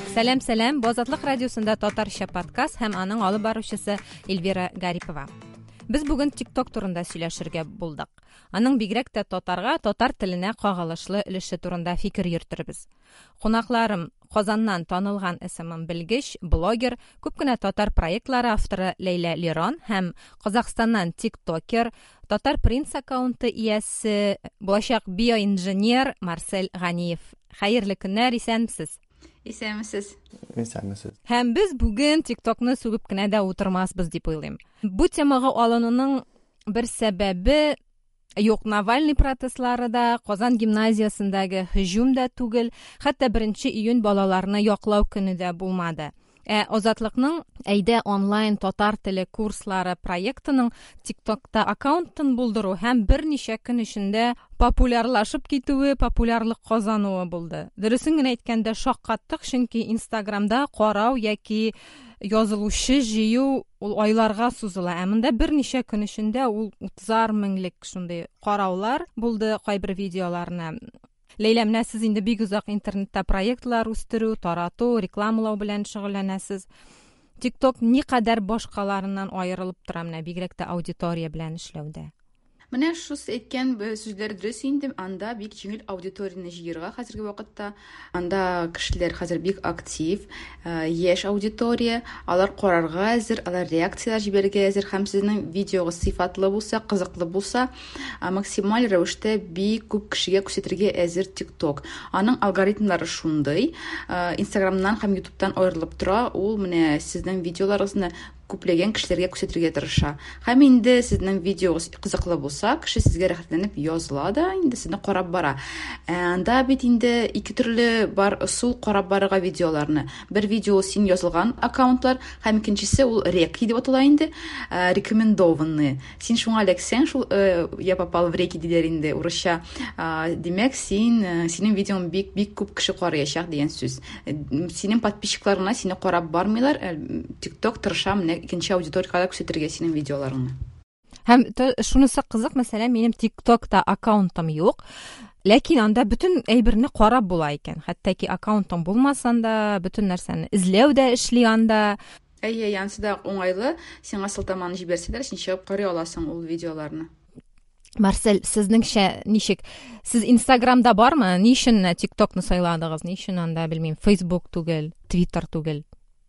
Сәлем, Бозатлык радиосында Татарча подкаст һәм аның алып баручысы Эльвира Гарипова. Без бүген TikTok турында сөйләшергә булдык. Аның бигрәк тә татар теленә кагылышлы өлеше турында фикер йөртербез. Кунакларым Казаннан танылган исемен белгеч, блогер, күп кенә татар проектлары авторы Лейла Лерон һәм Казакъстаннан тиктокер, Татар Принц аккаунты иясе, булачак биоинженер Марсель Ганиев. Хәерле көннәр, исәнмесез? Исәнмесез. Һәм без бүген TikTokны сүгеп кенә дә утырмасбыз дип уйлыйм. Бу темага алынуның бер сәбәбе юк, Навальный протестлары да, Казан гимназиясындагы һөҗүм дә түгел, хәтта 1 июнь балаларны яклау көне дә булмады. Азатлыкның әйдә онлайн татар теле курслары проектының TikTokта аккаунтын булдыру һәм берничә көн эчендә популярлашып китүе, популярлык казануы булды. Дөресен генә әйткәндә шаккаттык, чөнки Instagramда карау яки язылучы җыю ул айларга сузыла. Ә монда берничә көн эчендә ул 30 меңлек шундый караулар булды кайбер видеоларына. Лейла, менә сез инде бик узак интернетта проектлар үстерү, тарату, рекламалау белән шөгыльләнәсез. TikTok никадәр башкаларыннан аерылып тора менә бигрәк тә аудитория белән эшләүдә? Менә шу әйткән сүзләр дөрес инде, анда бик җиңел аудиторияны җыярга хәзерге вакытта. Анда кешеләр хәзер бик актив, яшь аудитория, алар карарга әзер, алар реакциялар җибәрергә әзер, һәм сезнең видеогыз сыйфатлы булса, кызыклы булса, максималь рәвештә бик күп кешегә күрсәтергә әзер TikTok. Аның алгоритмнары шундый, Instagramнан һәм YouTube'дан аерылып тора, ул менә сезнең видеоларыгызны күпләгән кешеләргә күрсәтергә тырыша. Һәм инде сезнең видеогыз кызыклы булса, кеше сезгә рәхәтләнеп языла да, инде сезне карап бара. Анда бит инде ике төрле бар усул карап барырга видеоларны. Бер видео син язылган аккаунтлар, һәм икенчесе ул реки дип атала инде, рекомендованные. Син шуңа эләксәң, шул я попал в реки диләр инде урысча. Димәк, синең видеоң бик күп кеше карыячак дигән сүз. Синең подписчикларына сине карап бармыйлар, TikTok тырыша менә икенче аудиторияга күрсәтергә синең видеоларыңны. Һәм шунысы кызык, мәсәлән, минем TikTokта аккаунтым юк, ләкин анда бөтен әйберне карап була икән. Хәтта ки аккаунтым булмасаң да, бөтен нәрсәне эзләү дә эшли анда. Янсы да уңайлы, сиңа сылтаманы җибәрсәләр, син чыгып карый аласың ул видеоларны. Марсель, сезнеңчә ничек? Сез Instagramда бармы? Ни өчен TikTokны сайладыгыз? Ни өчен анда, белмим, Facebook түгел, Twitter түгел?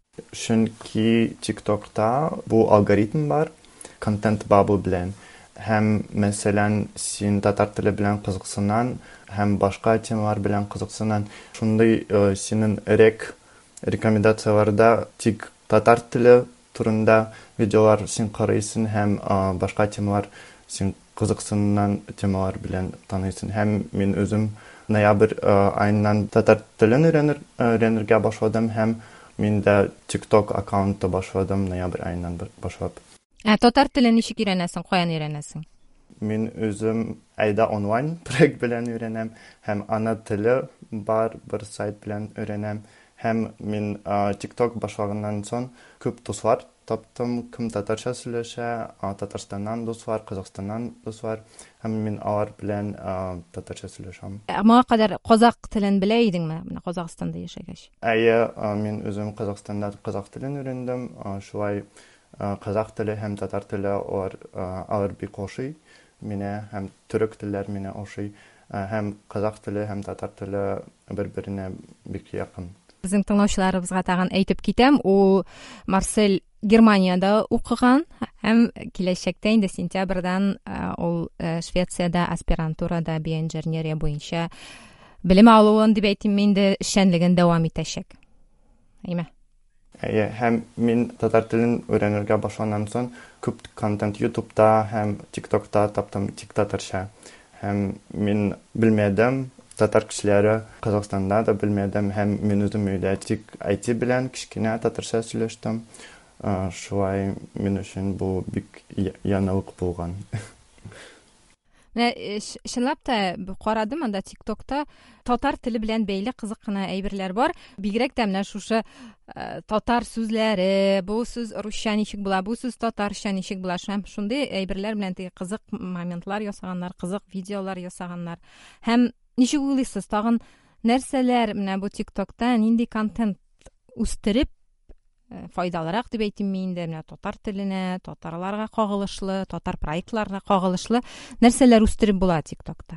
Чөнки TikTokта бу алгоритм бар, контент бабл белән. Һәм мәсәлән, син татар теле белән кызыксынан, һәм башка темалар белән кызыксынан, шундый синең рекомендацияларда тик татар теле турында видеолар син карыйсың, һәм башка темалар син кызыксынан темалар белән таныйсың. Һәм мин үзем ноябрь айыннан татар телен өйрәнергә башладым, һәм мин дә TikTok аккаунты башладым ноябрь айыннан башлап. Татар телен ничек өйрәнәсең, каян өйрәнәсең? Мин үзем әйдә онлайн проект белән өйрәнәм, һәм ана теле бар бер сайт белән өйрәнәм, һәм мин TikTok башлаганнан соң күп дуслар таптым, кем татарча сөйләшә, Татарстаннан дуслар, Казакъстаннан дуслар, һәм мин алар белән татарча сөйләшәм. Моңа кадәр казак телен белә идеңме, менә Казакъстанда яшәгәч? Мин үзем Казакъстанда казак телен өйрәндем, шулай казак теле һәм татар теле алар бик ошый мине, һәм төрек телләр мине ошый, һәм казак теле һәм татар теле бер-беренә бик якын. Безнең тыңлаучыларыбызга тагын әйтеп китәм, ул Марсель Германияда укыган, һәм киләчәктә инде сентябрьдән ул Швециядә аспирантурада биоинженерия буенча белем алуын дип әйтим, инде эшчәнлеген дәвам итәчәк. Әйме? Һәм мин татар телен өйрәнергә башлаганнан соң күп контент YouTube'та һәм TikTok'та таптым, тик татарча. Һәм мин белмәдем, татар кешеләре Казакъстанда да белмәдем, һәм мин үзем өйдә тик IT белән кичкенә татарча сөйләштем. Шулай мин өчен бу бик яңалык булган. Чынлап та карадым, анда TikTok'та татар теле белән бәйле кызык кына әйберләр бар. Бигрәк тә менә шушы татар сүзләре, бу сүз русча ничек була, бу сүз татарча ничек була, шундый әйберләр белән кызык моментлар ясаганнар, кызык видеолар ясаганнар. Һәм ничек уйлыйсыз, тагын нәрсәләр менә бу TikTok'та нинди контент үстереп файдалырак дип әйтим мин инде, менә татар теленә, татарларга кагылышлы, татар проектларга кагылышлы нәрсәләр үстереп була TikTokта.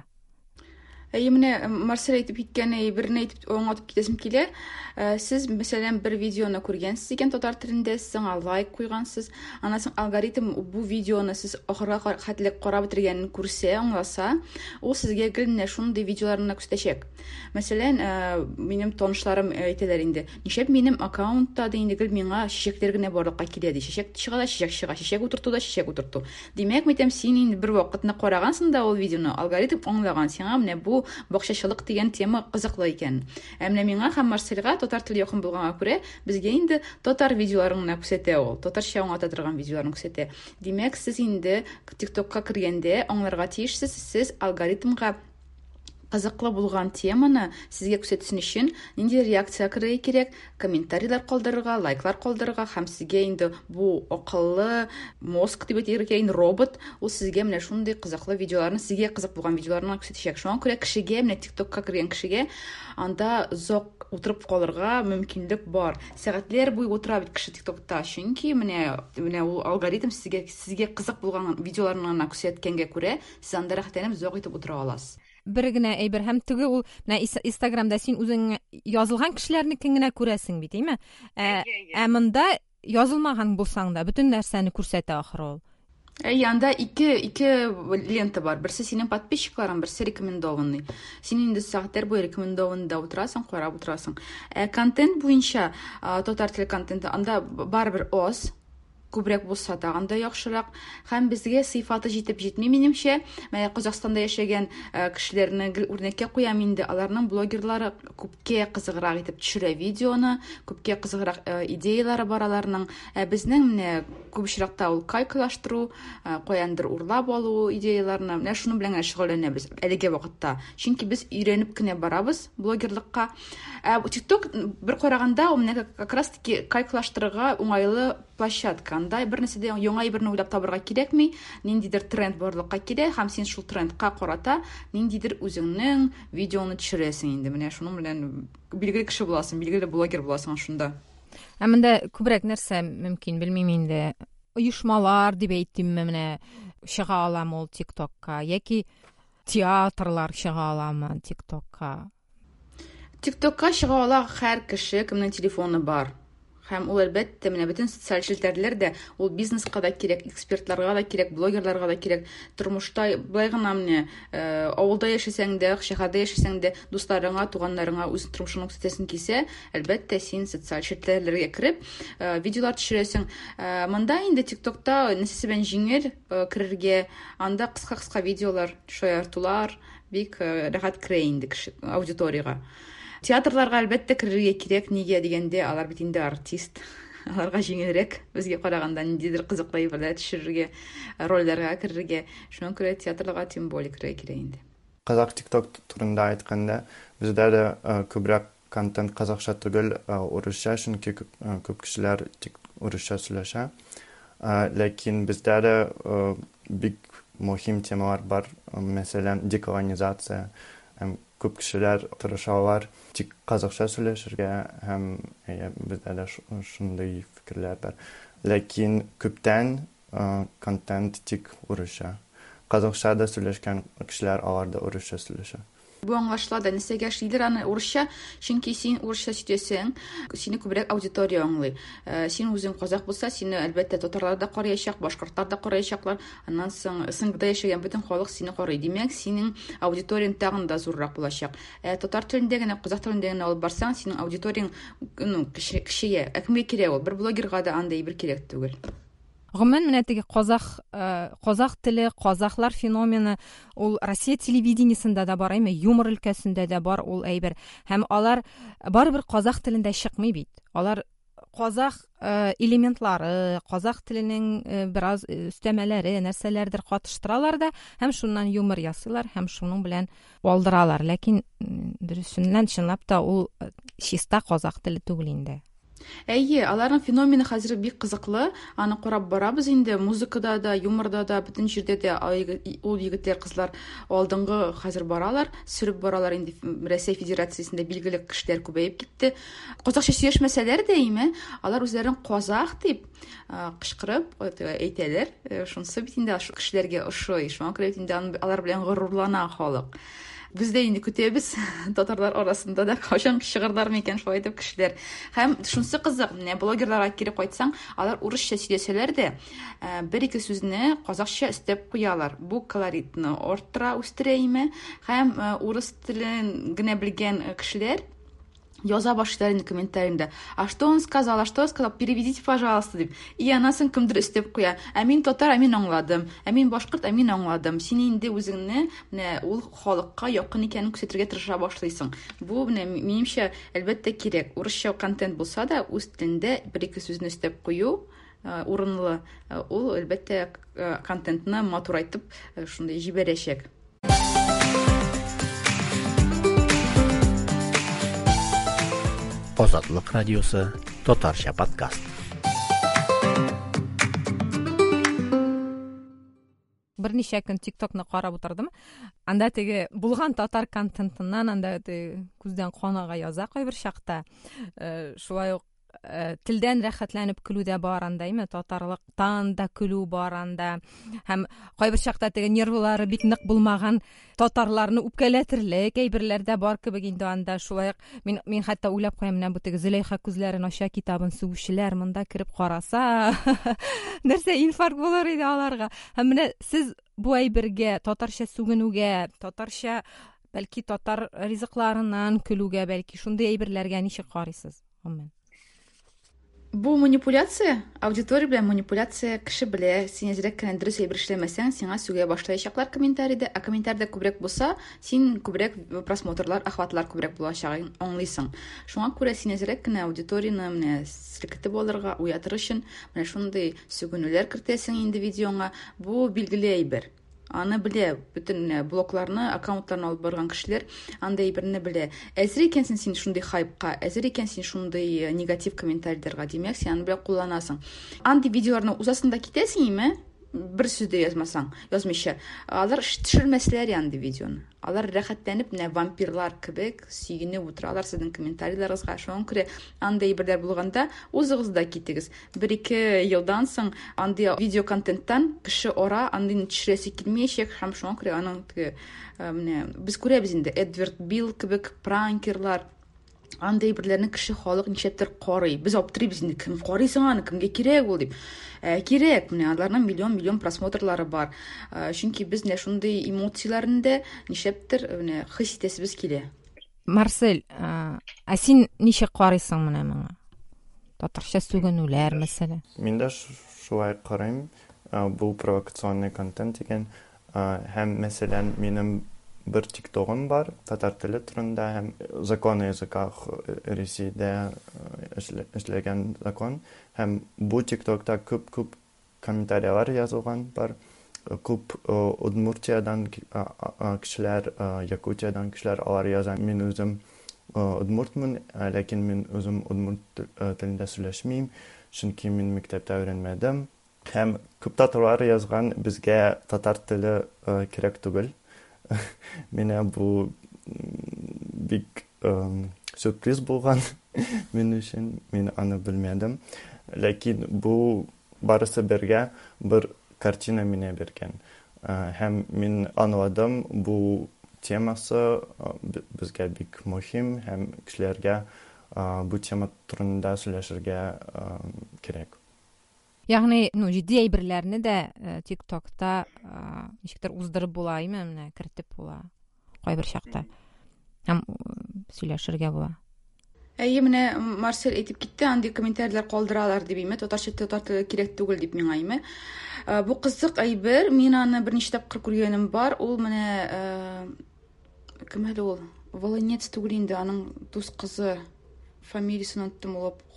Менә Марсель әйтеп киткәне берне әйтеп аңлатып китәсем килә. Сез мәсәлән бер видеоны күргәнсез икән татар телендә, сиңа лайк куйгансыз. Аннан соң алгоритм бу видеоны сез ахырга хәтлек карап бетергәнен күрсә, аңласа, ул сезгә гел менә шундый видеоларны күрсәтәчәк. Мәсәлән, минем танышларым әйтәләр инде, нишләп минем аккаунтта да инде гел миңа чәчәкләр генә барлыкка килә ди. Чәчәк чыга да чәчәк утырту да чәчәк утырту. Димәк, мәйтәм, син инде бер вакытны карагансың да ул видеоны, алгоритм аңлаган, сиңа менә бу бакчачылык дигән тема кызыклы икән. Менә миңа һәм Марсельга татар теле якын булганга күрә, безгә инде татар видеоларын гына күрсәтә ул. Татарча аңлата торган видеоларын күрсәтә. Димәк, сез инде TikTokка кергәндә аңларга тиешсез, сез алгоритмга кызыклы булган теманы сезгә күрсәтсен өчен нинди реакция кирәк кирәк, комментарийлар калдырырга, лайклар калдырырга һәм сезгә инде бу акыллы мозг дип әйтергә робот, ул сезгә менә шундый кызыклы видеоларны, сезгә кызык булган видеоларны күрсәтәчәк. Шуңа күрә кешегә, менә TikTokка кергән кешегә анда зок утырып калырга мөмкинлек бар. Сәгатьләр буе утыра бит кеше TikTokта, чөнки менә ул алгоритм сезгә кызык булган видеоларны гына күрсәткәнгә күрә, сез анда рәхәтләнеп зок итеп утыра аласыз. Бер генә әйбер һәм теге ул менә Instagramда син үзең язылган кешеләрне генә күрәсең бит, әйме? Монда язылмаган булсаң да бөтен нәрсәне күрсәтә ахры ул. Янда ике лента бар. Берсе синең подписчикларың, берсе рекомендованный. Син инде сәгатьләр буе рекомендованныйда утырасың, карап утырасың. Контент буенча, татар теле контенты анда барыбер аз, күбрәк булса тагында яхшырак, һәм безгә сыйфаты җитеп җитми минемчә. Менә Казакстанда яшәгән кешеләрне үрнәккә куям инде. Аларның блогерлары күпкә кызыграк итеп төшерә видеоны, күпкә кызыграк идеялары бар аларның. Безнең менә күп очракта ул калькуляштыру, каяндыр урлап алу идеяларны, менә шуның белән шөгыльләнәбез әлегә вакытта. Чөнки без өйрәнеп кенә барабыз блогерлыкка. TikTok бер караганда ул менә как раз таки калькуляштырырга уңайлы площадка. Анда бер нәрсәдә яңа берне уйлап табырга кирәкми, ниндидер тренд барлыкка килә, һәм син шул трендка карата ниндидер үзеңнең видеоны төшерәсең инде. Менә шуның белән билгеле кеше буласың, билгеле блогер буласың шунда. Монда күбрәк нәрсә мөмкин, белмим инде. Оешмалар дип әйтимме, менә чыга алам ул TikTokка, яки театрлар чыга аламы TikTokка. TikTokка чыга ала һәр кеше, кемнең телефоны бар. Һәм ул әлбәттә менә бөтен социаль челтәрләр дә ул бизнеска да кирәк, экспертларга да кирәк, блогерларга да кирәк. Тормышта былай гына менә авылда яшәсәң дә, шәһәрдә яшәсәң дә, дусларыңа, туганнарыңа үз тормышыңны күрсәтәсең килсә, әлбәттә син социаль челтәрләргә кереп, видеолар төшерәсең. Монда инде TikTokта нәсәбән җиңел керергә, анда кыска видеолар, шаяртулар бик рәхәт керә инде кеше аудиторияга. Театрларга әлбәттә керергә кирәк, нигә дигәндә, алар бит инде артист. Аларга җиңелрәк, безгә караганда ниндидер кызыклы әйберләр төшерергә, рольләргә керергә. Шуңа күрә театрларга тем более керергә кирәк инде. Казак TikTok турында әйткәндә, бездә дә күбрәк контент казакча түгел, урысча, чөнки күп кешеләр урысча сөйләшә. Ләкин бездә дә бик мөһим темалар бар, мәсәлән, деколонизация. Күп кешеләр тырышалар тик казакча сөйләшергә, һәм бездә дә шундый фикерләр бар. Ләкин күптән контент тик урысча. Казакча да сөйләшкән кешеләр алар да урысча сөйләшә. Бу аңлашыла, нәсәгә шидер аны урысча, чөнки син урысча сөйләсәң, сине күбрәк аудитория аңлый. Син үзең казак булса, сине әлбәттә татарлар да карыячак, башкортлар да карыячаклар. Аннан соң СНГда яшәгән бөтен халык сине карый. Димәк, синең аудиторияң тагын да зуррак булачак. Татар телендә генә, казак телендә генә алып барсаң, синең аудиторияң кешегә, кемгә кирәк ул? Бер блогерга да андай бер кирәк түгел. Гомумән менә теге казак теле, казаклар феномены ул Россия телевидениесында да бар, юмор өлкәсендә дә бар ул әйбер. Һәм алар барыбер казак телендә чыкмый бит. Алар казак элементлары, казак теленең бераз үстәмәләре, нәрсәләрдер катыштыралар да, һәм шуннан юмор ясыйлар, һәм шуның белән алдыралар. Ләкин дөресеннән чынлап та ул чиста казак теле түгел инде. Әйе, аларның феномены хәзер бик кызыклы. Аны карап барабыз инде, музыкада да, юморда да, бөтен җирдә дә ул егетләр, кызлар алдынгы хәзер баралар, сөреп баралар инде. Россия Федерациясендә билгеле кешеләр күбәеп китте. Казакча сөйләшмәсәләр дә име, алар үзләрен казак дип кычкырып әйтәләр. Шунысы бит инде кешеләргә ошый. Шуңа күрә инде алар белән горурлана халык. Biz de yine көтәбез, татарлар арасында да кашан чыгырдар микән шулай дип кешеләр. Һәм шунысы кызык, менә блогерларга кире кайтсаң, алар урысча сөйләсәләр дә, бер-ике сүзне казакча өстәп куялар. Бу колоритны арттыра, үстерәме? Һәм урыс телен генә белгән кешеләр яза башлар инде комментариенда. А что он сказал? Переведите, пожалуйста, дип. И анасын кемдер өстәп куя. Ә мин татар, ә мин аңладым. Ә мин башкорт, ә мин аңладым. Син инде үзеңне менә ул халыкка якын икәнен күрсәтергә тырыша башлыйсың. Бу менә минемчә әлбәттә кирәк. Урысча контент булса да, үз телендә бер-ике сүзне өстәп кую урынлы. Ул әлбәттә контентны матурайтып шундай җибәрәчәк. Азатлык радиосы, Татарча подкаст. Берничә көн TikTokны карап утырдым. Анда теге булган татар контентыннан анда күздән канага яза кайбер чакта. Шулай ук телдән рәхәтләнеп көлү дә бар анда, име, татарлыктан да көлү бар анда. Һәм кайбер чакта теге нервлары бик нык булмаган татарларны үпкәләтерлек әйберләр дә бар кебек инде анда. Шулай ук мин хәтта уйлап куям, менә бу теге Зөләйха күзләрен ача китабын сүгүчеләр монда кирип караса, нәрсә инфаркт булыр иде аларга. Һәм менә сез бу әйбергә, татарча сүгенүгә, татарча бәлки татар ризыкларыннан көлүгә, бәлки шундый әйберләргә ничек карыйсыз? Гомумән. Бу манипуляция, аудитория белән манипуляция, кеше белә, син әзрәк кенә дөрес әйбер эшләмәсәң, сиңа сүгә башлаячаклар комментариядә, ә комментариядә күбрәк булса, син күбрәк просмотрлар, охватлар күбрәк булачагын аңлыйсың. Шуңа күрә син әзрәк кенә аудиторияны менә селкетеп алырга, уятыр өчен менә шундый сүгенүләр кертәсең инде видеоңа. Бу билгеле әйбер. Аны белә, бөтен блокларны, аккаунтларны алып барган кешеләр андай әйберне белә. Әзер икәнсең син шундый хайпка, әзер икәнсең шундый негатив комментарийларга, димәк, син аны белән кулланасың. Андый видеоларны узасында китәсең име? Бер сүз дә язмасаң, язмыйча. Алар төшермәсләр янды видеоны. Алар рәхәтләнеп, менә вампирлар кебек сөйгенеп утыралар сезнең комментарийларыгызга. Шуңа күрә андай әйберләр булганда үзегез дә китегез. 1-2 елдан соң андый видео контенттан кеше ара андый төшерәсе килмәячәк, һәм шуңа күрә аның менә без күрәбез инде Эдвард Билл кебек пранкерлар андай әйберләрне кеше халык ничектер карый. Без аптырыйбыз инде, кем карыйсың аны, кемгә кирәк ул дип. Кирәк, менә аларның миллион просмотрлары бар. Чөнки без менә шундый эмоцияларны ничектер менә хис итәсебез килә. Марсель, ә син ничек карыйсың менә моңа? Татарча сүгенүләр мәсәле. Мин дә шулай карыйм. Бу провокационный контент икән. Һәм мәсәлән, минем bir TikTok'um var, tatar tili turunda hem zakon языках Ресейдә эшләгән закон. Hem bu TikTok'ta күп комментарийлар язылган бар. Күп Удмуртиядан кешеләр, Якутиядан кешеләр алар яза. Мин үзем Удмуртмын, ләкин мин үзем Удмурт телендә сөйләшмим, чөнки мин мәктәптә өйрәнмәдем. Hem күп татарлар язган, безгә татар теле кирәк түгел. Менә бу бик сюрприз булган мен өчен, мин аны белмәдем. Ләкин бу барысы бергә бер картина мине бергән. Һәм мин аңладым, бу темасы безгә бик мөһим һәм кешеләргә бу тема турында сөйләшергә кирәк. Ягъни, җитди әйберләрне дә TikTok'та ничектер уздырып була, менә кертеп була. Кайбер чакта. Һәм сөйләшергә була. Әйе, менә Марсель әйтеп китте, андый комментарийлар калдыралар дип име, татарча татар кирәк түгел дип миңа име. Бу кызык әйбер, мин аны берничә тапкыр күргәнем бар. Ул менә кем әле ул? Волынец түгел инде, аның дус кызы, фамилиясын оныттым, ул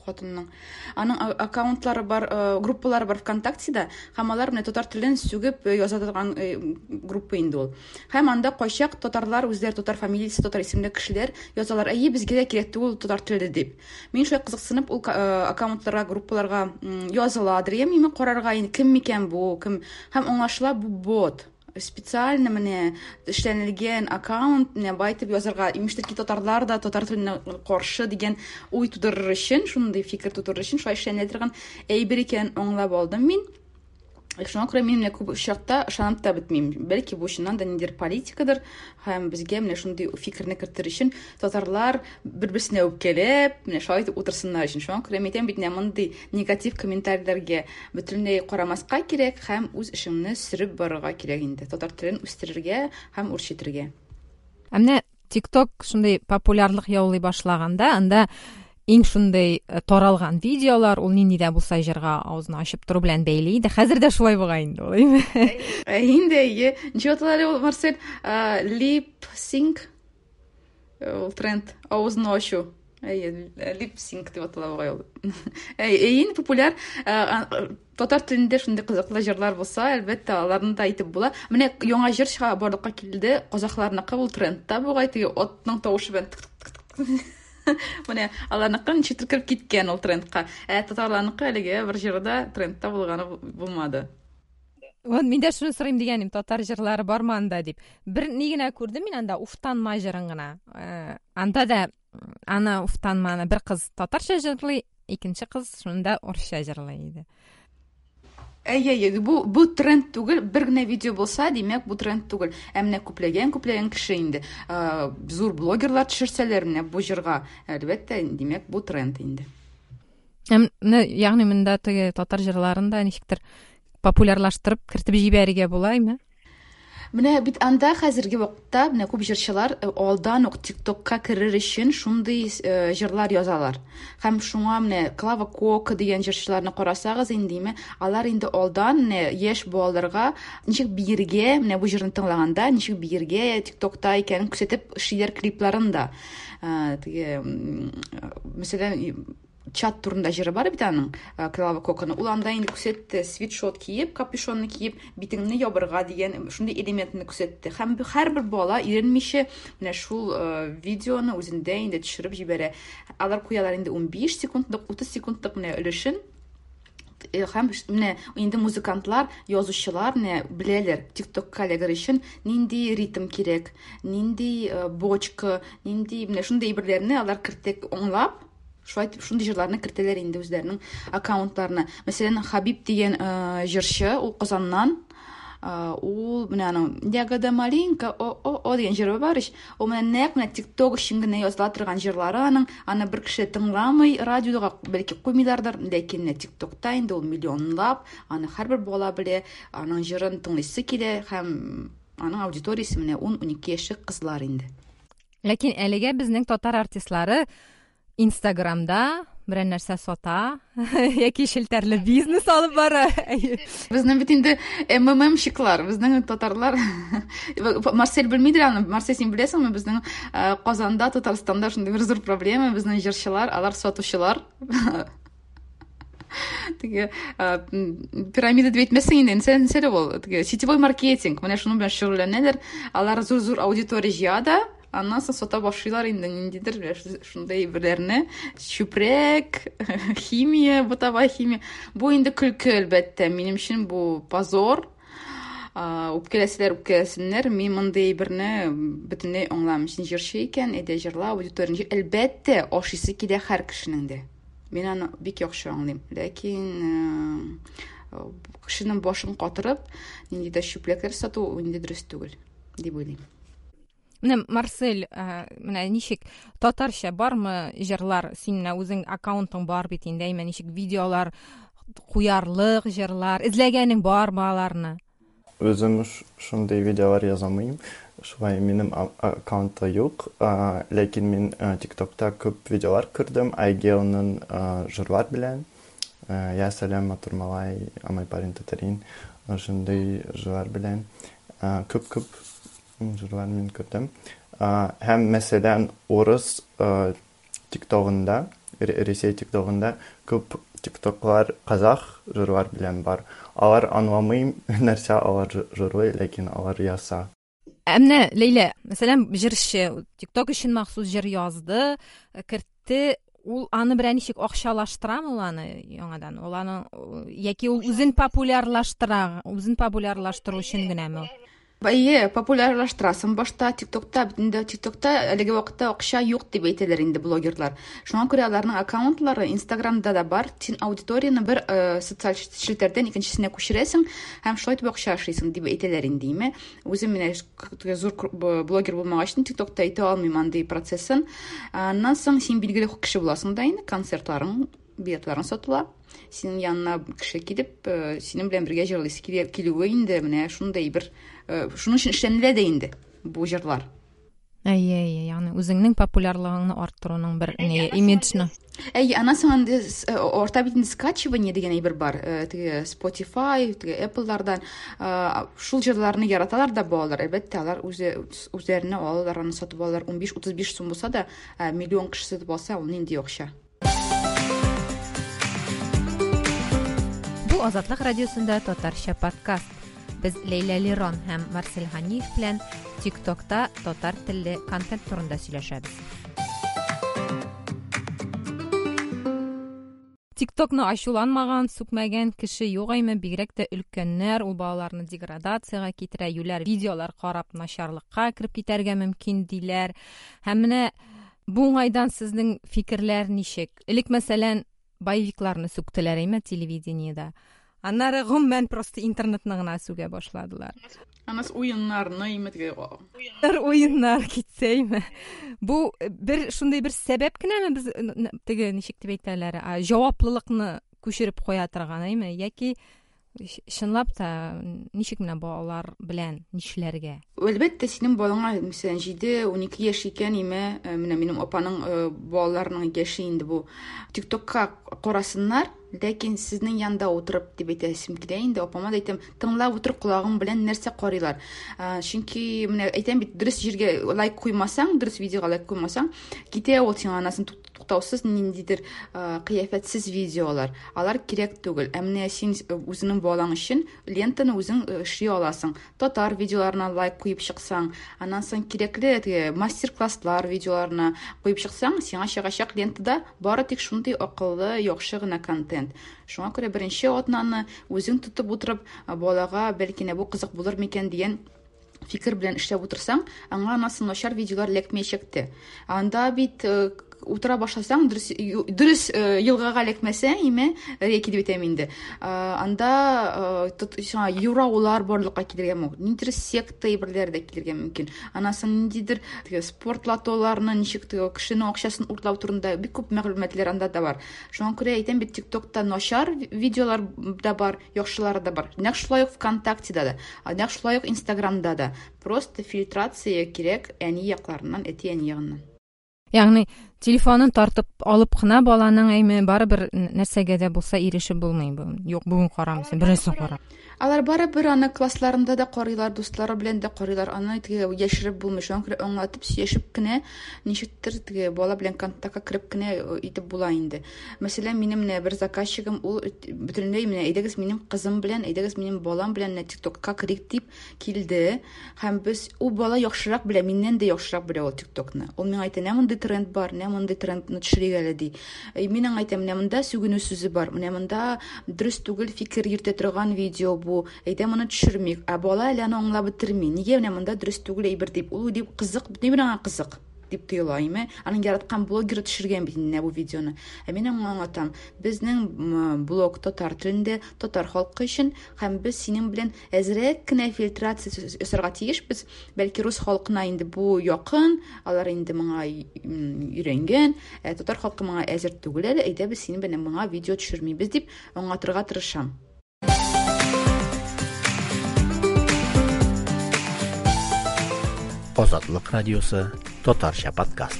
хотынның. Аның аккаунтлары бар, группалары бар ВКонтактеда, һәм алар менә татар телен сүгеп яза торган группа инде ул. Һәм анда кайчак татарлар үзләр татар фамилиясе, татар исемле кешеләр язалар, әйе, безгә дә кирәк түгел татар теле дип. Мин шулай кызыксынып ул аккаунтларга, группаларга языладыр. Мин карарга инде кем микән бу, кем, һәм аңлашыла бу бот. Специально менә эшләнелгән аккаунт, менә байтып язарга, имештер ки татарлар да татар теленә каршы дигән уй тудырыр өчен, шундый фикер тудырыр өчен шулай эшләнә торган әйбер икән аңлап алдым мин. Шуңа күрә мин менә күп очракта ышанып та бетмим. Бәлки бу чыннан да ниндидер политикадыр, һәм безгә менә шундый фикерне кертер өчен татарлар бер-берсенә үпкәләп, менә шулай итеп утырсыннар өчен. Шуңа күрә мин бит мондый негатив комментарийләргә бөтенләй карамаска кирәк һәм үз эшеңне сөреп барырга кирәк инде. Татар телен үстерергә һәм үрчетергә. Менә TikTok шундый популярлык яулый башлаганда, анда иң шундый таралган видеолар, ул нинди дә булса җырга авызын ачып туры белән бәйли иде. Хәзер дә шулай була инде ул, әйме? Инде, ничего ул Марсель, lip sync ул тренд, авызын ачу. Lip sync дип атала ул. Иң популяр татар телендә шундый кызыклы җырлар булса, әлбәттә, аларны да әйтеп була. Менә яңа җыр чыга барлыкка килде, казакларныкы ул трендта бугай, теге атның тавышы белән менә аларныкы ничектер кирип киткән ул трендка. Татарларныкы әлегә бер җырда трендта булганы булмады. Вот мин дә шуны сорыйм дигәнем, татар җырлары бармы анда дип. Бер ни генә күрдем мин анда, уфтанма җырын гына. Анда да ана уфтанманы бер кыз татарча җырлый, икенче кыз шунда урысча җырлый иде. Бу тренд түгел, бер генә видео булса, димәк, бу тренд түгел. Менә күпләгән кеше инде. Зур блогерлар төшерсәләр менә бу җырга, әлбәттә, димәк, бу тренд инде. Ягъни монда теге татар җырларын да ничектер популярлаштырып кертеп җибәрергә булаймы? Менә бит анда хәзерге вакытта менә күп җырчылар алдан ук TikTokка керер өчен шундый җырлар язалар. Һәм шуңа менә Клава Кока дигән җырчыларны карасагыз инде, алар инде алдан яшь балаларга ничек биергә, менә бу җырны тыңлаганда ничек биергә TikTokта икәнен күрсәтеп эшлиләр клипларында. Теге мәсәлән чат турында җыры бар бит аның, Клава Коканы. Ул анда инде күрсәтте, свитшот киеп, капюшонны киеп, битеңне ябырга дигән шундый элементны күрсәтте. Һәм һәрбер бала иренмичә менә шул видеоны үзендә инде төшереп җибәрә. Алар куялар инде 15 секундлык, 30 секундлык менә өлешен. Һәм менә инде музыкантлар, язучылар менә беләләр TikTokка ләгәр өчен нинди ритм кирәк, нинди бочка, нинди менә шундый әйберләрне алар кертек аңлап, шундый җырларны кертәләр инде үзләренең аккаунтларына. Мәсәлән, Хабиб дигән җырчы, ул Казаннан, ул менә аның Ягода маленька, о дигән җыры бар ич. Ул менә TikTok өчен генә языла торган җырлары аның, аны бер кеше тыңламый, радиога бәлки куймыйлардыр, ләкин TikTokта инде ул миллионлап, аны һәрбер бала белә, аның җырын тыңлыйсы килә, һәм аның аудиториясе менә 10-12 яшьлек кызлар инде. Ләкин әлегә безнең татар артистлары Instagramда берәр нәрсә сата, яки шелтәрле бизнес алып бара. Безнең бит инде МММщиклар, безнең татарлар. Марсель белмидер аны, Марсель син беләсеңме, безнең Казанда, Татарстанда шундый бер зур проблема, безнең җырчылар, алар сатучылар. Теге пирамида дип әйтмәсәң инде, нәрсә ул? Теге сетевой маркетинг, менә шуның белән шөгыльләнәләр. Алар зур аудитория җыяда. Аннан соң сата башлыйлар инде ниндидер шундай берләрне, чүпрәк, химия, бытовая химия. Бу инде көлке, әлбәттә, минем өчен бу позор. Үпкәләсеннәр, мин мондый берне бөтенләй аңламыйм. Җырчы икән, әйдә җырла, аудитория, әлбәттә, ашыйсы килә һәр кешенең дә. Мин аны бик яхшы аңлыйм. Ләкин кешенең башын катырып, ниндидер чүпрәкләр сату инде дөрес түгел, дип уйлыйм. Менә Марсель, менә ничек татарча бармы җырлар, син үзең аккаунтың бар бит инде, ничек видеолар куярлык җырлар, эзләгәнең бармы аларны? Үзем шундый видеолар язамыйм. Шулай минем аккаунты юк, ләкин мин TikTokта күп видеолар күрдем, Айгелның җырлар белән. Я сәлам матур малай, мой парень татарин, шундый җырлар белән. Күп җырлар мин күрдем. Һәм мәсәлән, урыс TikTokында Ресей TikTok'ында күп TikTok'лар казах жырлар белән бар. Алар аңламыйм нәрсә алар жырлый, ләкин алар яса. Әмнә Лейла, мәсәлән, җырчы TikTok өчен махсус җыр язды, кертте, ул аны берәр ничек акчалаштырамы ул аны яңадан? Ул аны яки ул үзен популярлаштыру өчен генәме? Популярлаштырасың. Башта TikTok'та әлеге вакытта акча юк дип әйтәләр инде блогерлар. Шуңа күрә аларның аккаунтлары Instagram'да да бар. Син аудиторияны бер социаль челтәрдән икенчесенә күчерәсең һәм шулай дип акча ашыйсың дип әйтәләр инде, име. Үзем менә зур блогер булмагач, TikTok'та әйтә алмыйм андый процессын. Аннан соң син билгеле кеше буласың да инде, концертларың, билетларың сатыла. Синең янына кеше килеп, синең белән бергә җырлыйсы килүе инде менә шундый бер шуның өчен эшләнелә дә инде бу җырлар. Ягъни үзеңнең популярлыгыңны арттыруның бер имиджны. Аннан соң инде орта битендә скачивание дигән әйбер бар. Теге Spotify, теге Apple'лардан шул җырларны яраталар да балалар. Әлбәттә, алар үзләренә алалар, аны сатып алалар. 15-35 сум булса да, миллион кеше сатып алса, ул нинди акча. Бу Азатлык радиосында татарча подкаст. Без Лейла Лирон һәм Марсель Ганиев белән TikTok'та татар телле контент турында сөйләшәбез. TikTok'ны ачуланмаган, сүкмәгән кеше юк әйме, бигрәк тә өлкәннәр, ул балаларны деградациягә китерә, юләр видеолар карап начарлыкка кирип китәргә мөмкин диләр. Һәм менә бу уңайдан сезнең фикерләр ничек? Элек мәсәлән боевикларны сүктеләр әйме телевидениедә. Аннары гомумән просто интернетны гына сүгә башладылар. Аннан уеннарны иметгә. Уеннар китсәйме? Бу бер шундый бер сәбәп кенәме без теге ничек дип әйтәләр, җаваплылыкны күчереп куя торган әйме, яки чынлап та ничек менә балалар белән нишләргә? Әлбәттә, синең балаңа мәсәлән 7-12 яшь икән, менә минем апаның балаларының яше инде бу. TikTok'ка карасыннар, ләкин сезнең янда утырып дип әйтәсем килә инде. Апама да әйтәм, тыңлап утыр, колагың белән нәрсә карыйлар. Чөнки менә әйтәм бит, дөрес җиргә лайк куймасаң, дөрес видеога лайк куймасаң, китә ул сиңа анасын туктаусыз ниндидер кыяфәтсез видеолар. Алар кирәк түгел. Менә син үзеңнең балаң өчен лентаны үзең эшли аласың. Татар видеоларына лайк куйып чыксаң, аннан соң кирәкле мастер-класслар видеоларына куйып чыксаң, сиңа чыгачак лентада бары тик шундый акыллы, яхшы гына контент. Шуңа күрә беренче атнаны үзең тотып утырып, балага бәлки бу кызык булыр микән дигән фикер белән эшләп утырсаң, аңа анасын начар видеолар ләкмәячәкте. Анда бит утыра башласаң, дөрес елгага ләкмәсәң, реки дип әйтәм инде. Анда юраулар барлыкка килергә мөмкин. Ниндидер секта әйберләр дә килергә мөмкин. Анасын ниндидер спорт лотоларны ничек кешенең акчасын урлау турында бик күп мәгълүматлар анда да бар. Шуңа күрә әйтәм бит, TikTok'та начар видеолар да бар, яхшылары да бар. Нәкъ шулай ук ВКонтактеда да, нәкъ шулай ук Instagram'да да. Просто фильтрация кирәк әни якларыннан, әти әни ягыннан. Ягъни телефонын тартып алып кына баланың әйме барыбер нәрсәгә дә булса ирешеп булмый бу. Юк, бүген карамыйсың, беренче карап. Алар барыбер аны классларында да карыйлар, дуслары белән дә карыйлар, аны яшереп булмый. Шуңа күрә аңлатып сөйләшеп кенә ничектер бала белән контактка кирип кенә итеп була инде. Мәсәлән, минем бер заказчигым, ул бөтенләй әйдәгез минем кызым белән, әйдәгез минем балам белән TikTok'ка кирик дип килде. Һәм без ул бала яхшырак белә, миннән дә яхшырак белә ул TikTok'ны. Ул миңа әйтә, мондай тренд бар, мондай трендны төшерик әле ди. Мин әйтәм, монда сүгенү сүзе бар, монда дөрес түгел фикер йөртә торган видео бу. Әйтәм, моны төшермик. Бала әле аны аңлап бетерми. Нигә монда дөрес түгел әйбер дип, ул дип кызык, бирәңә кызык дип тоелаймы? Аның яраткан блогеры төшергән бит бу видеоны. Мин аңлатам, безнең блог татар телендә, татар халкы өчен, һәм без синең белән әзрәк кенә фильтрация ясарга тиешбез. Бәлки рус халкына инде бу якын, алар инде моңа өйрәнгән, татар халкы моңа әзер түгел әле, әйдә без синең белән моңа видео төшермибез дип аңлатырга тырышам. Азатлык радиосы татарча подкаст.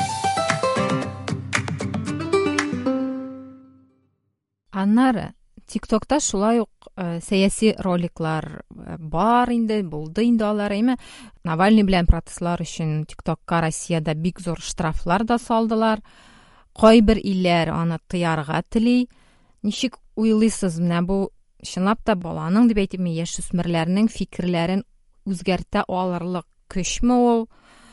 Аннары TikTok'та шулай ук сәяси роликлар бар инде, булды инде алар әйме. Навальный белән протестлар өчен TikTok'ка Россиядә бик зур штрафлар да салдылар. кайбер илләр аны тыярга тели. Ничек уйлыйсыз, менә бу чынлап та баланың дип әйтим, яшүсмерләрнең фикерләрен үзгәртә алырлык көчме ул?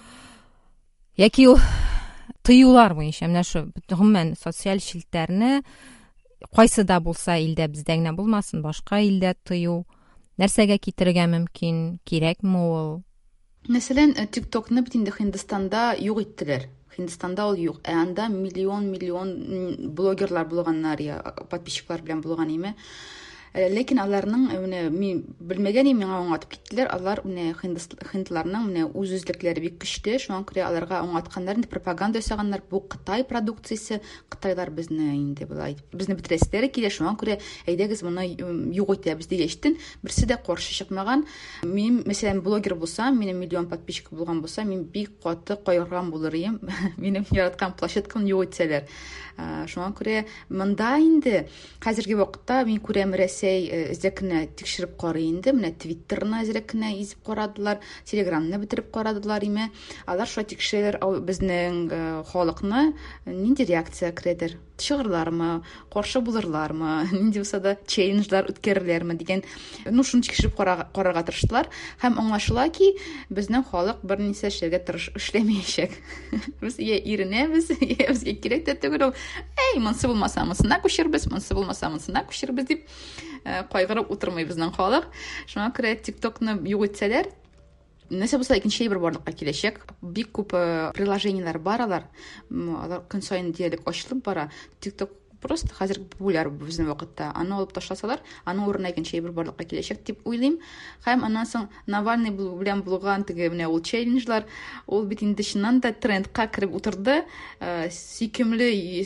Яки ул тыюлар буенча менә шу гомумән социаль челтәрне кайсы да булса илдә, бездә генә булмасын, башка илдә тыю нәрсәгә китерергә мөмкин, кирәкме ул? Мәсәлән, TikTokны бит инде Һиндстанда юк иттеләр. Һиндстанда ул юк. Анда миллион блогерлар булганнар, я подписчиклар белән булган име. Ләкин аларның мин белмәгән миңа аңлатып киттеләр. Алар хиндларның үз-үзлекләре бик көчле. Шуңа күрә аларга аңлатканнар, инде пропаганда ясаганнар. Бу Кытай продукциясе, Кытайлар безне инде булай безне битрәсләре килә. Шуңа күрә әйдәгез моны юк итәбез дигәчтен берсе дә каршы чыкмаган. Мин мәсәлән блогер булсам, минем миллион подписчик булган булса, мин бик каты кайгырган булыр идем. Минем яраткан площадкам юк итсәләр. Шуңа күрә монда инде хәзерге вакытта мин күрәм Рәсәй зәкенә тикшереп карый инде. Менә Twitterны зәкенә изеп карадылар, Telegramны бетереп карадылар име. Алар шуңа тикшерәләр безнең халыкны нинди реакция кредер. Чыгырлармы, каршы булырлармы, нинди булса да челленджлар үткәрерләрме дигән, шуны тикшереп карарга тырыштылар. Һәм аңлашыла ки, безнең халык бернисә эшләргә эшләмәячәк. Без иренәбез, безгә кирәк тә түгел. Монсы булмаса, монсына күчербез, монсы булмаса, монсына күчербез дип кайгырып утырмый безнең халык. Шуңа күрә TikTokны юк итсәләр, нәрсә булса икенче бер барлыкка киләчәк. Бик күп приложениялар бар алар. Алар көн саен диярлек ачылып бара. TikTok просто хәзер популяр безнең вакытта. Аны алып ташласалар, аның урынына икенче бер барлыкка киләчәк дип уйлыйм. Һәм аннан соң Навальный белән булган теге менә ул челленджлар, ул бит инде чыннан да трендка кирип утырды. Сөйкемле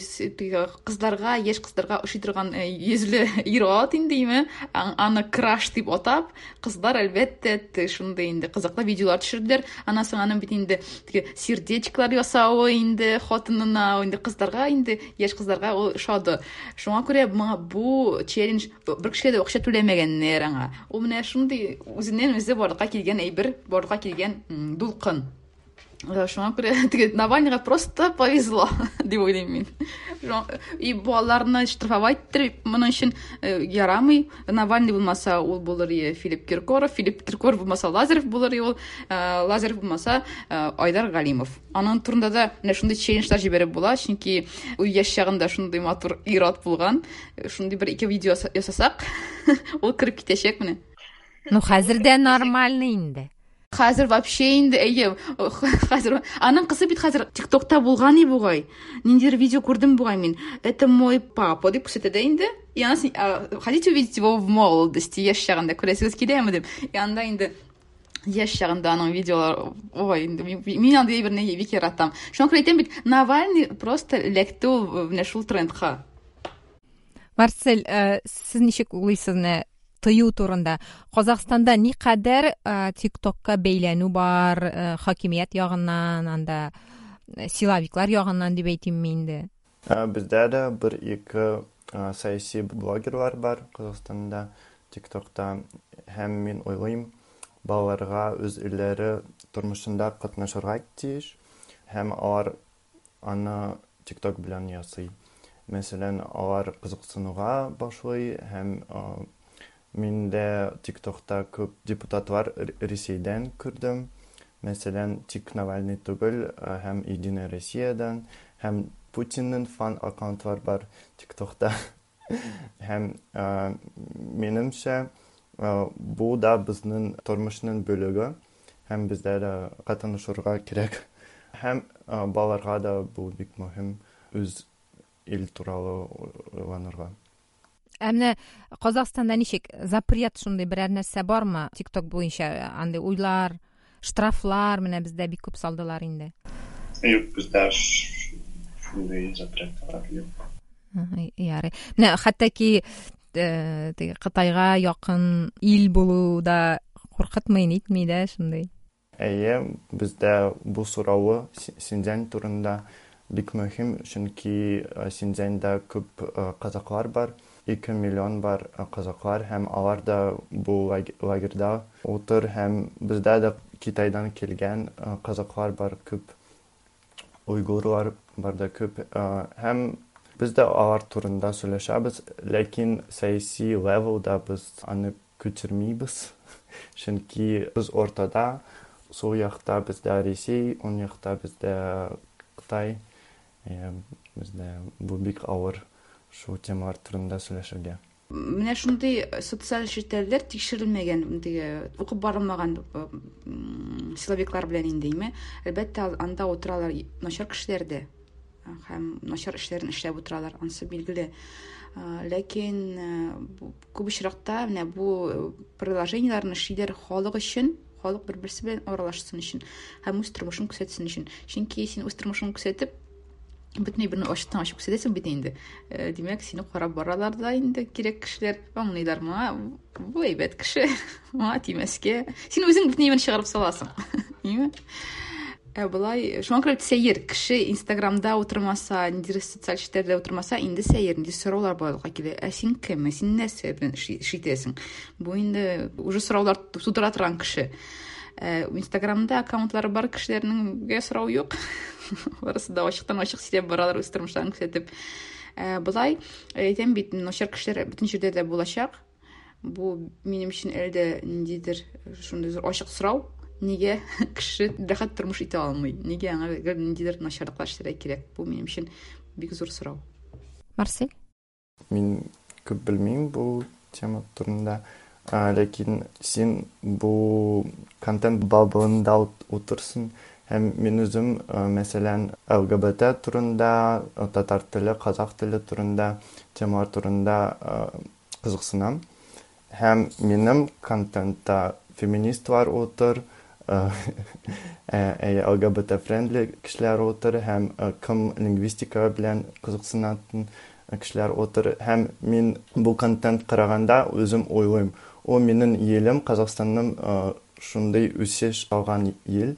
кызларга, яшь кызларга ошый торган йөзле ир-ат индеме, аны краш дип атап, кызлар әлбәттә шундый инде кызыклы видеолар төшерделәр. Аннан соң аның бит инде теге сердечкалар ясавы инде хатынына, инде кызларга, инде яшь кызларга ул Шуңа күрә бу челлендж бер кешегә дә акча түләмәгәннәр аңа. Ул менә шундый үзеннән үзе барлыкка килгән әйбер, барлыкка килгән дулкын. Шуңа күрә теге Навальныйга просто повезло дип уйлыйм мин. И балаларны штрафовать итеп, моның өчен ярамый. Навальный булмаса, ул булыр Филипп Киркоров, Филипп Киркоров булмаса, Лазарев булыр, ул Лазарев булмаса, Айдар Галимов. Аның турында да менә шундый челленджлар җибәреп була, чөнки ул яшь чагында шундый матур ир-ат булган. Шундый бер ике видео ясасак, ул кирип китәчәк менә. Хәзер дә нормальный инде. Хәзер вообще инде хәзер аның кызы бит хәзер TikTokта булган и бугай. Ниндидер видео күрдем бугай мин. Это мой папа дип күрсәтә инде. Хотите увидеть его в молодости, яшь чагында күрәсегез киләме дип. Янда инде яшь чагында аның видеолар, ой, инде мин андый берне бик яратам. Шуңа күрә әйтәм бит, Навальный просто эләкте ул менә шул трендка. Марсель, сез ничек уйлыйсыз тыю турында? Казакстанда никадәр TikTokка бәйләнү бар, хакимият ягыннан, анда силовиклар ягыннан дип әйтим мин инде. Бездә дә бер-ике саяси блогерлар бар Казакстанда, TikTokта. Һәм мин уйлыйм, балаларга үз илләре тормышында катнашырга тиеш. Һәм алар аны TikTok белән ясый. Мәсәлән, алар кызыксынуга башлый һәм Мин дә TikTokта күп депутатлар Рәсәйдән күрдем. Мәсәлән, тик Навальный түгел, һәм Единая Россиядан, һәм Путинның фан аккаунтлар бар TikTokта. Һәм минемчә, бу да безнең тормышның бөлеге, һәм бездә дә катнашырга кирәк. Һәм балаларга да бу бик мөһим, үз ил туралы уйланырга. Әмне Казакстанда ничек запрет шундый берәр нәрсә бармы TikTok буенча, андый уйлар, штрафлар менә бездә бик күп салдылар инде. Юк, бездә шундый запретлар юк. Ярый. Менә хәтта ки Кытайга якын ил булу да куркытмый нитми дә шундый. Бездә бу сорауы Синьцзян турында бик мөһим, чөнки Синьцзянда күп казаклар бар. 2 миллион бар казаклар, һәм алар да бу лагерда утыр, һәм бездә дә Китайдан килгән казаклар бар күп. уйгурлар бар да күп. Һәм без дә алар турында сөйләшәбез, ләкин сәяси левелда без аны күтәрмибез. Чөнки без ортада, сол якта бездә Ресей, он якта бездә Кытай. Бездә бу бик авыр шул темалар турында сөйләшергә. Менә шундый социаль челтәрләр тикшерелмәгән, укып барылмаган силовиклар белән индеме? Әлбәттә, анда утыралар начар кешеләр дә, һәм начар эшләрен эшләп утыралар, ансы билгеле. Ләкин күп очракта менә бу приложениеларны эшлиләр халык өчен, халык бер-берсе белән аралашсын өчен, һәм үз тормышын күрсәтсен өчен. Чөнки син үз тормышын күрсәтеп, бөтенләй берне ачыктан ачып күрсәтәсең бит инде. Димәк, сине карап баралар да инде кирәк кешеләр. Аңлыйлар, бу әйбәт кеше, тимәскә. Син үзең бөтенләй чыгарып саласың. Ниме? Булай, шуңа күрә сәер кеше Инстаграмда утырмаса, ниндидер социаль челтәрдә утырмаса, инде сәер, инде сораулар барлыкка килә. Син кем? Син нәрсә белән эшлитәсең? Бу инде уже сораулар тудыра торган кеше. Инстаграмда аккаунтлары бар кешеләрнең сорау юк. Барысы да ачыктан ачык сөйләп баралар, үз тормышларын күрсәтеп. Булай, әйтәм бит, начар кешеләр бөтен җирдә дә булачак. Бу минем өчен әлдә ниндидер шундый ачык сорау. Нигә кеше рәхәт тормыш итә алмый? Нигә аңа ниндидер начарлыклар эшләргә кирәк? Бу минем өчен бик зур сорау. Марсель? Мин күп белмим бу тема турында. Ләкин син бу контент бабында утырсың. Һәм мин үзем, мәсәлән, ЛГБТ турында, татар теле, казак теле турында, темалар турында кызыксынам. Һәм минем контентта феминистлар утыр, ЛГБТ-френдли кешеләр утыр, һәм кем лингвистика белән кызыксынатын кешеләр утыр. Һәм мин бу контент караганда үзем уйлыйм. О минем елем, Казакстанның шундый үсеш алган ел.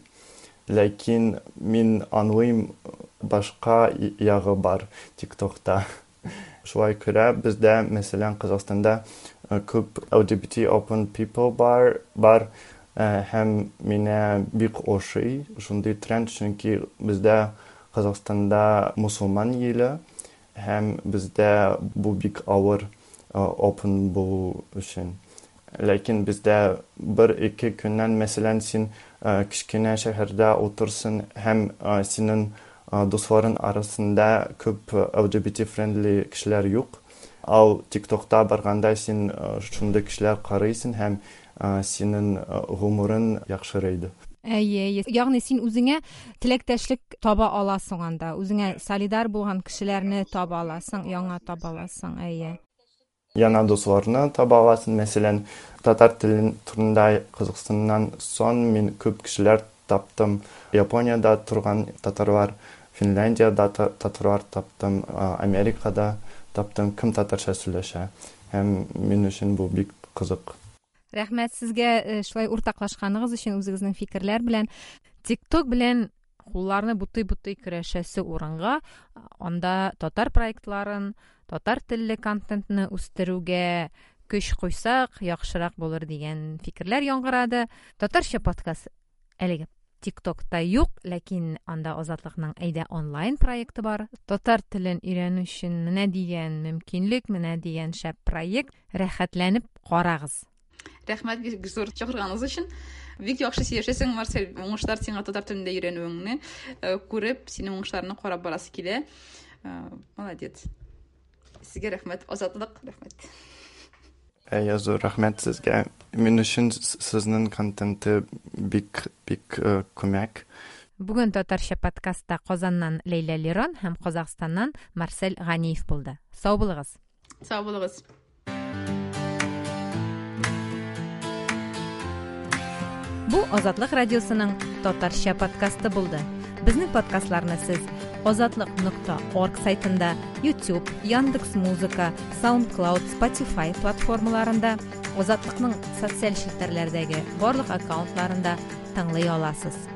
Ләкин мин анлыйм, башка ягы бар TikTok'та. Шулай күрә бездә, мәсәлән, Казакстанда күп LGBT open people бар, һәм мине бик ошый шундый тренд, чөнки бездә Казакстанда мусулман еле, һәм бездә бу бик авыр open булу өчен. Ләкин бездә бер-ике көннән, мәсәлән, син кичкенә шәһәрдә утырсың, һәм синең дусларың арасында күп LGBT-friendly кешеләр юк. Ал TikTok'та барганда син шундый кешеләр карыйсың, һәм синең гомерең яхшырайды. Ягъни син үзеңә теләктәшлек таба аласың анда, үзеңә солидар булган кешеләрне таба аласың, яңа таба аласың. Яна дусларны таба аласың. Мәсәлән, татар телен турында кызыксыннан соң мин күп кешеләр таптым. Япониядә торган татарлар, Финляндиядә татарлар таптым, Америкада таптым, кем татарча сөйләшә. Һәм мин өчен бу бик кызык. Рәхмәт сезгә шулай уртаклашканыгыз өчен, үзегезнең фикерләр белән. TikTok белән кулларны бутый-бутый көрәшәсе урынга, анда татар проектларын, татар телле контентны үстерүгә көч куйсак, яхшырак булыр дигән фикерләр яңгырады. Татарча подкаст әлегә TikTok'та юк, ләкин анда Азатлыкның әйдә онлайн проекты бар. Татар телен өйрәнү өчен менә дигән мөмкинлек, менә дигән шәп проект. Рәхәтләнеп карагыз. Рәхмәт бик зур чакырганыгыз өчен. Бик яхшы сөйләшәсең, Марсель. Уңышлар сиңа татар телендә өйрәнүеңне күреп, синең уңышларны карап барасы килә. Молодец. Сезгә рәхмәт, Азатлык, рәхмәт. Зур рәхмәт сезгә. Мин өчен сезнең контенты бик күмәк. Бүген Татарча подкастта Казаннан Лейла Лерон һәм Казакъстаннан Марсель Ганиев булды. Сау булыгыз. Сау булыгыз. Бу Азатлык радиосының Татарча подкасты булды. Безнең подкастларны сез azatlyk.org сайтында, YouTube, Яндекс.Музыка, SoundCloud, Spotify платформаларында, Азатлыкның социаль челтәрләрдәге барлык аккаунтларында тыңлый аласыз.